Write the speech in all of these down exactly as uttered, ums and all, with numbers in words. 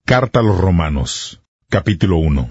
Carta a los Romanos, capítulo uno.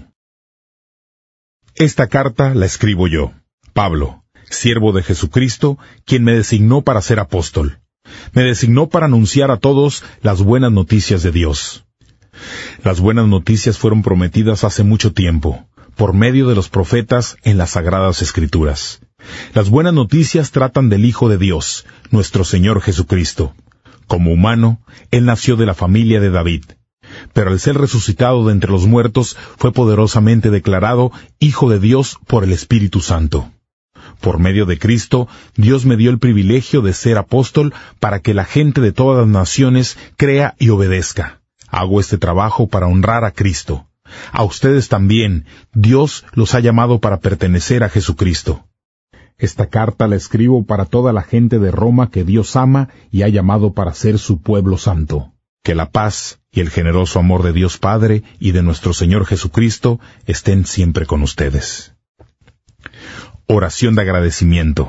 Esta carta la escribo yo, Pablo, siervo de Jesucristo, quien me designó para ser apóstol. Me designó para anunciar a todos las buenas noticias de Dios. Las buenas noticias fueron prometidas hace mucho tiempo, por medio de los profetas en las Sagradas Escrituras. Las buenas noticias tratan del Hijo de Dios, nuestro Señor Jesucristo. Como humano, Él nació de la familia de David, pero al ser resucitado de entre los muertos, fue poderosamente declarado Hijo de Dios por el Espíritu Santo. Por medio de Cristo, Dios me dio el privilegio de ser apóstol para que la gente de todas las naciones crea y obedezca. Hago este trabajo para honrar a Cristo. A ustedes también, Dios los ha llamado para pertenecer a Jesucristo. Esta carta la escribo para toda la gente de Roma que Dios ama y ha llamado para ser su pueblo santo. Que la paz y el generoso amor de Dios Padre y de nuestro Señor Jesucristo estén siempre con ustedes. Oración de agradecimiento.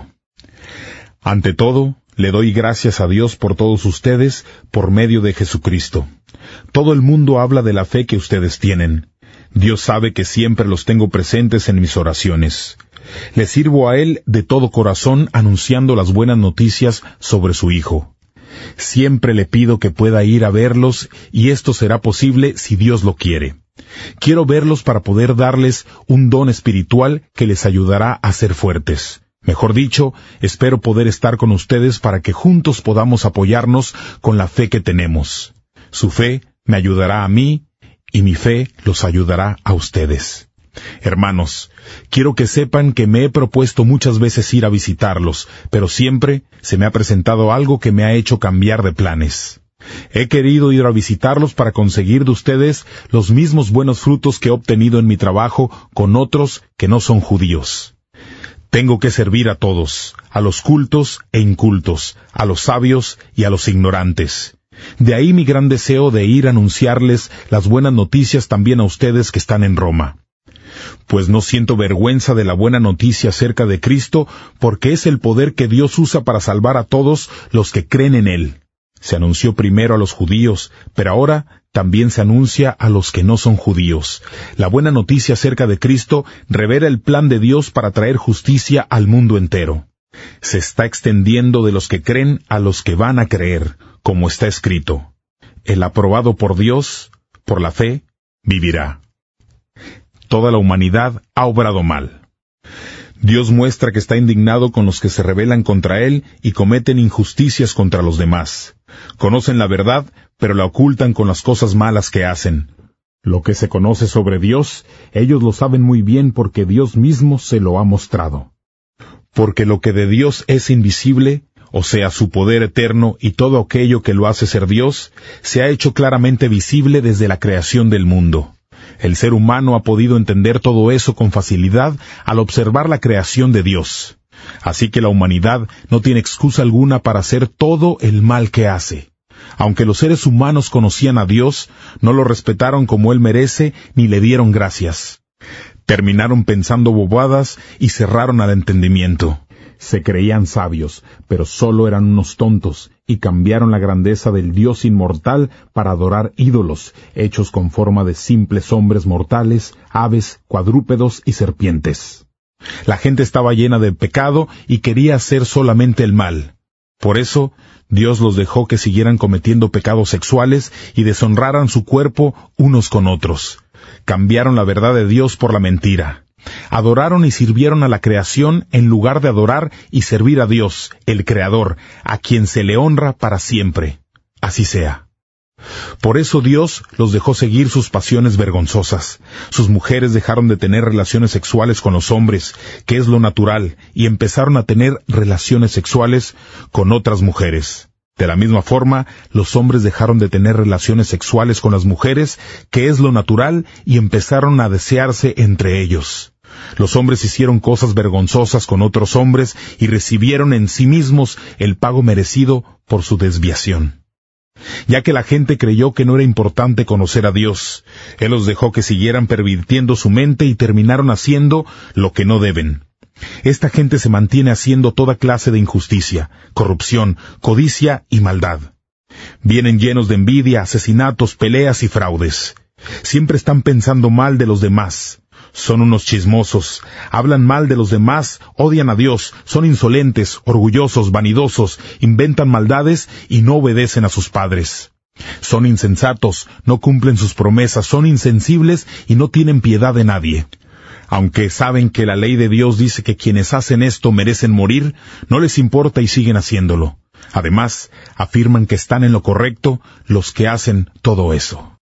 Ante todo, le doy gracias a Dios por todos ustedes por medio de Jesucristo. Todo el mundo habla de la fe que ustedes tienen. Dios sabe que siempre los tengo presentes en mis oraciones. Le sirvo a Él de todo corazón anunciando las buenas noticias sobre su Hijo. Siempre le pido que pueda ir a verlos y esto será posible si Dios lo quiere. Quiero verlos para poder darles un don espiritual que les ayudará a ser fuertes. Mejor dicho, espero poder estar con ustedes para que juntos podamos apoyarnos con la fe que tenemos. Su fe me ayudará a mí y mi fe los ayudará a ustedes. Hermanos, quiero que sepan que me he propuesto muchas veces ir a visitarlos, pero siempre se me ha presentado algo que me ha hecho cambiar de planes. He querido ir a visitarlos para conseguir de ustedes los mismos buenos frutos que he obtenido en mi trabajo con otros que no son judíos. Tengo que servir a todos, a los cultos e incultos, a los sabios y a los ignorantes. De ahí mi gran deseo de ir a anunciarles las buenas noticias también a ustedes que están en Roma. Pues no siento vergüenza de la buena noticia acerca de Cristo, porque es el poder que Dios usa para salvar a todos los que creen en Él. Se anunció primero a los judíos, pero ahora también se anuncia a los que no son judíos. La buena noticia acerca de Cristo revela el plan de Dios para traer justicia al mundo entero. Se está extendiendo de los que creen a los que van a creer, como está escrito: el aprobado por Dios, por la fe, vivirá. Toda la humanidad ha obrado mal. Dios muestra que está indignado con los que se rebelan contra Él y cometen injusticias contra los demás. Conocen la verdad, pero la ocultan con las cosas malas que hacen. Lo que se conoce sobre Dios, ellos lo saben muy bien porque Dios mismo se lo ha mostrado. Porque lo que de Dios es invisible, o sea, su poder eterno y todo aquello que lo hace ser Dios, se ha hecho claramente visible desde la creación del mundo. El ser humano ha podido entender todo eso con facilidad al observar la creación de Dios. Así que la humanidad no tiene excusa alguna para hacer todo el mal que hace. Aunque los seres humanos conocían a Dios, no lo respetaron como Él merece ni le dieron gracias. Terminaron pensando bobadas y cerraron al entendimiento. Se creían sabios, pero solo eran unos tontos, y cambiaron la grandeza del Dios inmortal para adorar ídolos, hechos con forma de simples hombres mortales, aves, cuadrúpedos y serpientes. La gente estaba llena de pecado y quería hacer solamente el mal. Por eso, Dios los dejó que siguieran cometiendo pecados sexuales y deshonraran su cuerpo unos con otros. Cambiaron la verdad de Dios por la mentira. Adoraron y sirvieron a la creación en lugar de adorar y servir a Dios, el Creador, a quien se le honra para siempre. Así sea. Por eso Dios los dejó seguir sus pasiones vergonzosas. Sus mujeres dejaron de tener relaciones sexuales con los hombres, que es lo natural, y empezaron a tener relaciones sexuales con otras mujeres. De la misma forma, los hombres dejaron de tener relaciones sexuales con las mujeres, que es lo natural, y empezaron a desearse entre ellos. Los hombres hicieron cosas vergonzosas con otros hombres y recibieron en sí mismos el pago merecido por su desviación. Ya que la gente creyó que no era importante conocer a Dios, Él los dejó que siguieran pervirtiendo su mente y terminaron haciendo lo que no deben. Esta gente se mantiene haciendo toda clase de injusticia, corrupción, codicia y maldad. Vienen llenos de envidia, asesinatos, peleas y fraudes. Siempre están pensando mal de los demás. Son unos chismosos, hablan mal de los demás, odian a Dios, son insolentes, orgullosos, vanidosos, inventan maldades y no obedecen a sus padres. Son insensatos, no cumplen sus promesas, son insensibles y no tienen piedad de nadie. Aunque saben que la ley de Dios dice que quienes hacen esto merecen morir, no les importa y siguen haciéndolo. Además, afirman que están en lo correcto los que hacen todo eso.